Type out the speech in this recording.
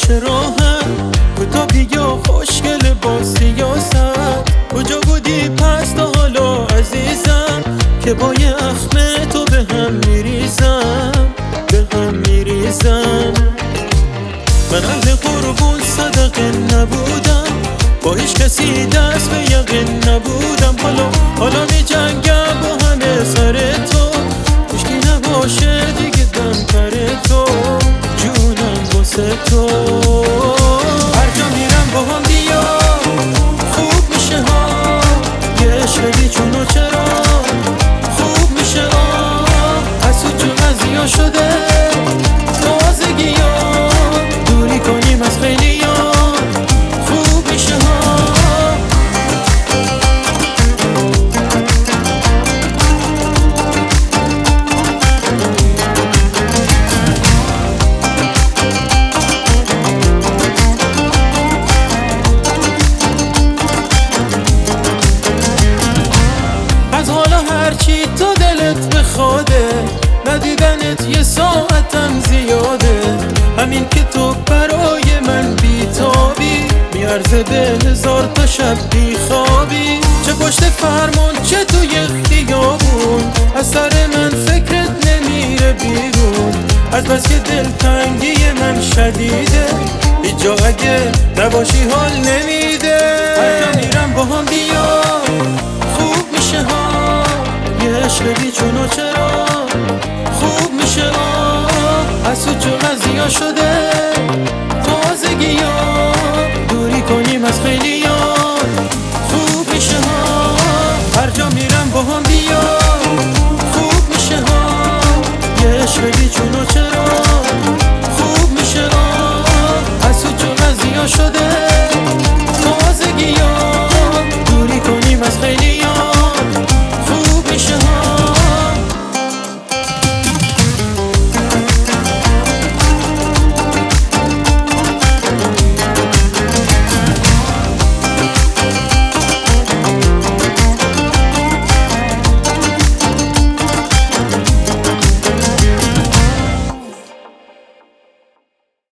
باشه راحت تا بیا خوشگل با سیاست کجا بودی پس تا حالا عزیزم که با یه اخمه تو به هم میریزم من اهل قربون صدقه نبودم با هیچ کسی دست به یقین نبودم حالا می جنگم با همه سر تو هیچکی نباشه دیگه دم پر تو جونم واسه تو هر جا میرم با هم بیا خوب میشه ها یه عشق بیچون و چرا خوب میشه از تو جو قضیه شده تازگی ها دوری کنیم از خیلی ها خوب میشه ها از حالا هرچی تو دلت بخواده ندیدنت یه ساعتم زیاده همین که تو برای من بیتابی میارزه به 1000 تا شب بیخوابی چه پشت فرمون چه توی خیابون از سر من فکرت نمیره بیرون از بس که دلتنگی من شدیده هیچ جا اگه نباشی حال نمیده هر جا میرم با هم بیا خوب میشه ها یه عشق بیچون و چرا خوب میشه از تو جو قضیه شده تازگی ها دوری کنیم از خیلی ها خوب میشه ها هر جا میرم با هم بیا خوب میشه ها یه عشق بیچون و چرا خوب میشه از تو جو قضیه شده